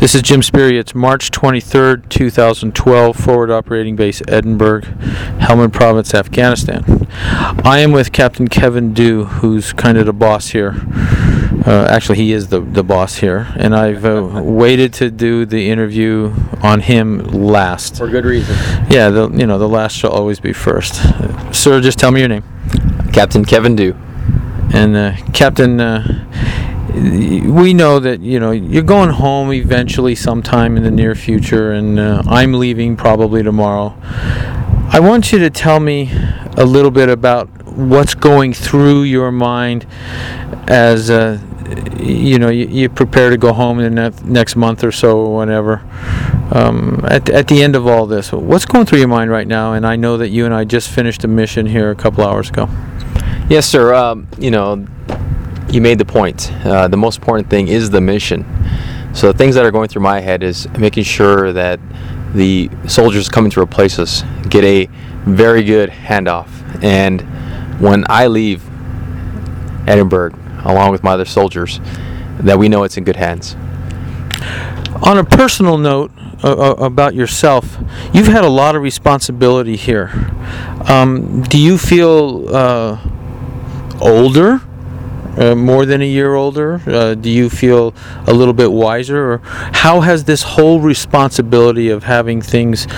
This is Jim Speary. It's March 23rd, 2012, forward operating base Edinburgh, Helmand Province, Afghanistan. I am with Captain Kevin Dew, who's kind of the boss here. Actually, he is the boss here, and I've waited to do the interview on him last. For good reason. Yeah, the last shall always be first. Sir, just tell me your name. Captain Kevin Dew. And Captain, we know that you're going home eventually sometime in the near future, and I'm leaving probably tomorrow. I want you to tell me a little bit about what's going through your mind as you prepare to go home in the next month or so or whenever. At the end of all this, what's going through your mind right now? And I know that you and I just finished a mission here a couple hours ago. Yes, sir. You made the point. The most important thing is the mission. So the things that are going through my head is making sure that the soldiers coming to replace us get a very good handoff. And when I leave Edinburgh, along with my other soldiers, that we know it's in good hands. On a personal note about yourself, you've had a lot of responsibility here. Do you feel older? More than a year older? Do you feel a little bit wiser? Or how has this whole responsibility of having things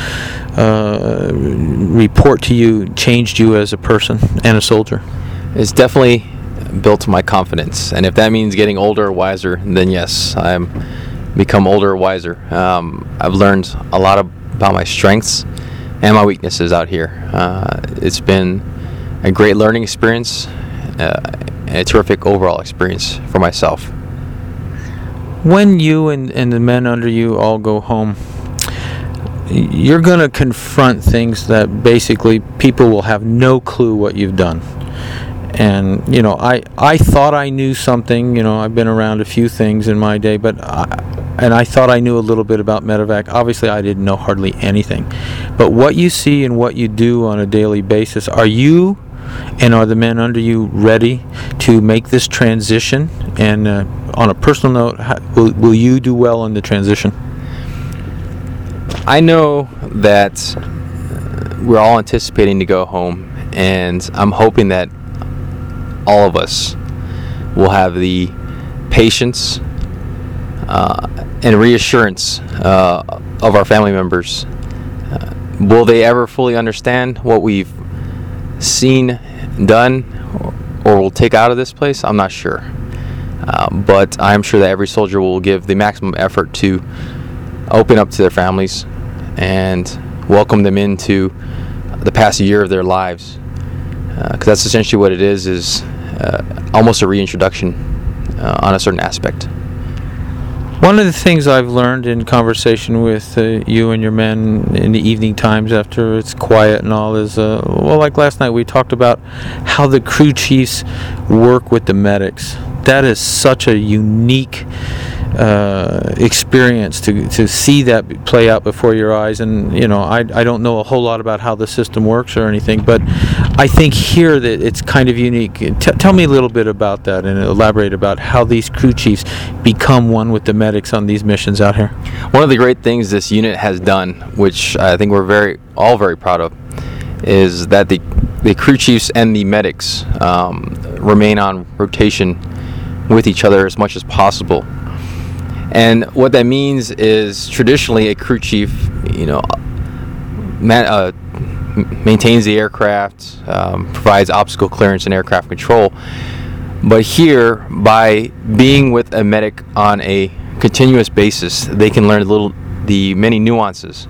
report to you changed you as a person and a soldier? It's definitely built my confidence, and if that means getting older or wiser, then yes, I'm become older or wiser. I've learned a lot about my strengths and my weaknesses out here. It's been a great learning experience, a terrific overall experience for myself. When you and the men under you all go home, you're going to confront things that basically people will have no clue what you've done. And I thought I knew something. I've been around a few things in my day, but I thought I knew a little bit about medevac. Obviously, I didn't know hardly anything. But what you see and what you do on a daily basis, are you and are the men under you ready to make this transition? And on a personal note, will you do well in the transition? I know that we're all anticipating to go home, and I'm hoping that all of us will have the patience and reassurance of our family members. Will they ever fully understand what we've seen, done, or will take out of this place? I'm not sure. But I'm sure that every soldier will give the maximum effort to open up to their families and welcome them into the past year of their lives. Because that's essentially what it is almost a reintroduction on a certain aspect. One of the things I've learned in conversation with you and your men in the evening times after it's quiet and all is, like last night we talked about how the crew chiefs work with the medics. That is such a unique experience to see that play out before your eyes. And I don't know a whole lot about how the system works or anything, but I think here that it's kind of unique. Tell me a little bit about that and elaborate about how these crew chiefs become one with the medics on these missions out here. One of the great things this unit has done, which I think we're all very proud of, is that the crew chiefs and the medics remain on rotation with each other as much as possible. And what that means is traditionally a crew chief, maintains the aircraft, provides obstacle clearance and aircraft control. But here, by being with a medic on a continuous basis, they can learn the many nuances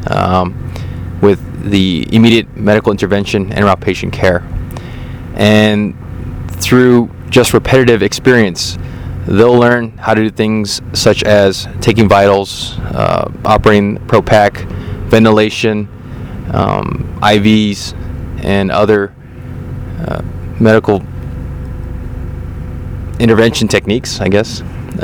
with the immediate medical intervention and outpatient care. And through just repetitive experience, they'll learn how to do things such as taking vitals, operating ProPac, ventilation, IVs, and other medical intervention techniques, I guess.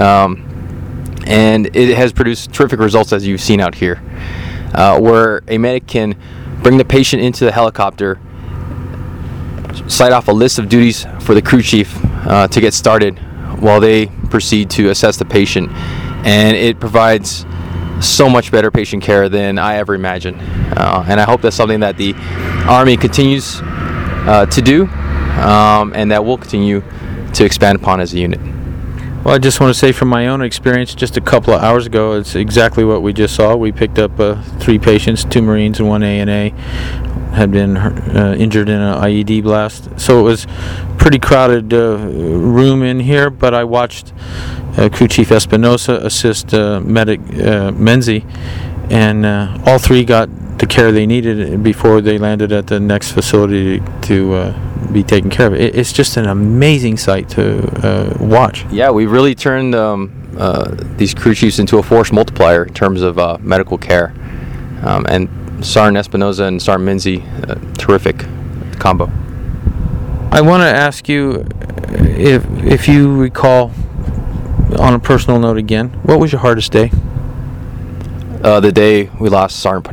And it has produced terrific results, as you've seen out here, where a medic can bring the patient into the helicopter, cite off a list of duties for the crew chief to get started while they proceed to assess the patient, and it provides so much better patient care than I ever imagined. And I hope that's something that the Army continues to do, and that we'll continue to expand upon as a unit. Well, I just want to say from my own experience, just a couple of hours ago, it's exactly what we just saw. We picked up 3 patients, 2 Marines and 1 ANA, had been injured in an IED blast. So it was pretty crowded room in here, but I watched Crew Chief Espinosa assist Medic Menzi, and all 3 got the care they needed before they landed at the next facility to be taken care of. It's just an amazing sight to watch. Yeah, we really turned these crew chiefs into a force multiplier in terms of medical care. And Sergeant Espinosa and Sergeant Menzi, terrific combo. I want to ask you if you recall, on a personal note again, what was your hardest day? The day we lost Sergeant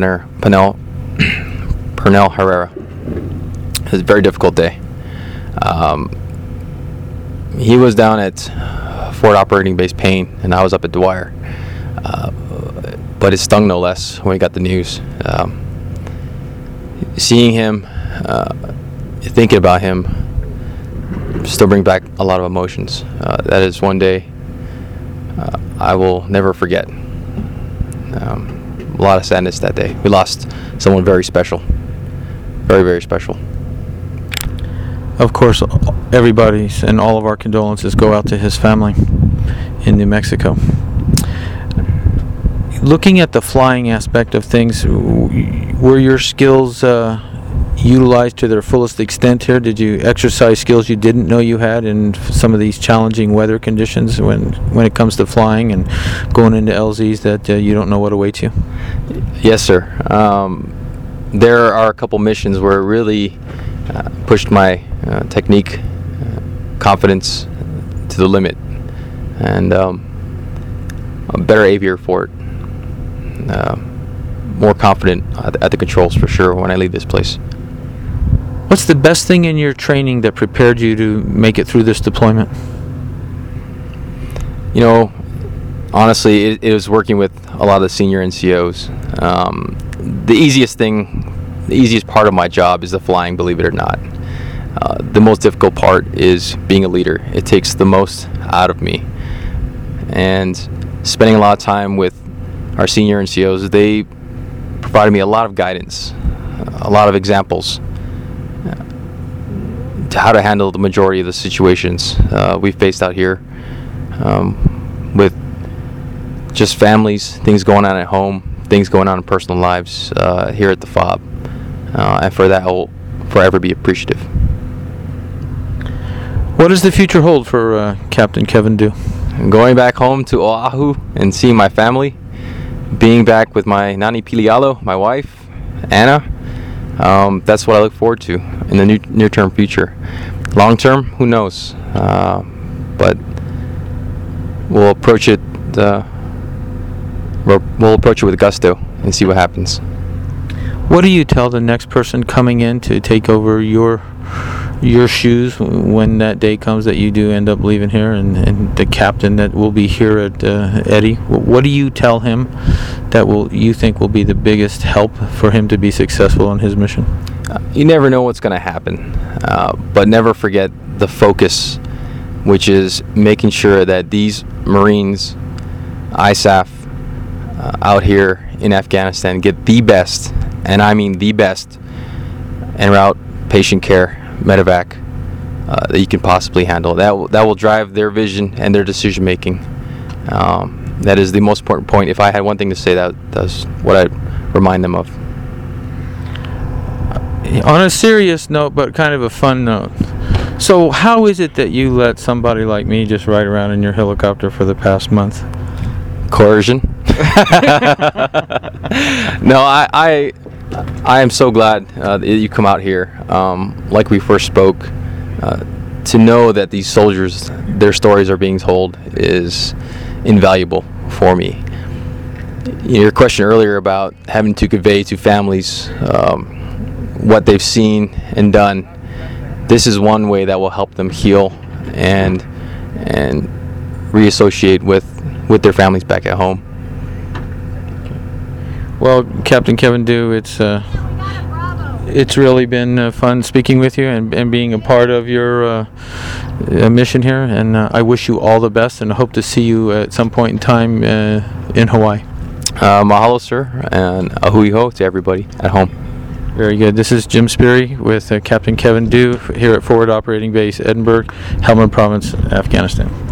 Pernell Herrera. It was a very difficult day. He was down at Fort Operating Base Payne, and I was up at Dwyer. But it stung no less when we got the news. Seeing him, thinking about him, still brings back a lot of emotions. That is one day I will never forget. A lot of sadness that day. We lost someone very special. Very, very special. Of course, everybody's and all of our condolences go out to his family in New Mexico. Looking at the flying aspect of things, were your skills utilized to their fullest extent here? Did you exercise skills you didn't know you had in some of these challenging weather conditions when it comes to flying and going into LZs that you don't know what awaits you? Yes, sir. There are a couple missions where it really pushed my technique, confidence to the limit, and I'm a better aviator for it. More confident at the controls for sure when I leave this place. What's the best thing in your training that prepared you to make it through this deployment? You know, honestly, it was working with a lot of the senior NCOs. The easiest part of my job is the flying, believe it or not. The most difficult part is being a leader. It takes the most out of me. And spending a lot of time with our senior NCOs, they provided me a lot of guidance, a lot of examples to how to handle the majority of the situations we faced out here, with just families, things going on at home, things going on in personal lives here at the FOB. And for that, I will forever be appreciative. What does the future hold for Captain Kevin Dew? Going back home to Oahu and seeing my family, being back with my Nani Pilialo, my wife, Anna, that's what I look forward to in the near-term future. Long-term, who knows? But we'll approach it. We'll approach it with gusto and see what happens. What do you tell the next person coming in to take over your shoes when that day comes that you do end up leaving here, and the captain that will be here at Eddie? What do you tell him that you think will be the biggest help for him to be successful in his mission? You never know what's going to happen, but never forget the focus, which is making sure that these Marines, ISAF, out here in Afghanistan get the best, and I mean the best, en route patient care, medevac, that you can possibly handle. That will drive their vision and their decision making. That is the most important point. If I had one thing to say, that's what I'd remind them of. On a serious note, but kind of a fun note. So how is it that you let somebody like me just ride around in your helicopter for the past month? Coercion. No, I am so glad that you come out here. Like we first spoke, to know that these soldiers, their stories are being told is invaluable for me. Your question earlier about having to convey to families what they've seen and done, this is one way that will help them heal and reassociate with their families back at home. Well, Captain Kevin Dew, it's really been fun speaking with you and being a part of your mission here. And I wish you all the best, and I hope to see you at some point in time in Hawaii. Mahalo, sir, and ahui ho to everybody at home. Very good. This is Jim Speary with Captain Kevin Dew here at Forward Operating Base Edinburgh, Helmand Province, Afghanistan.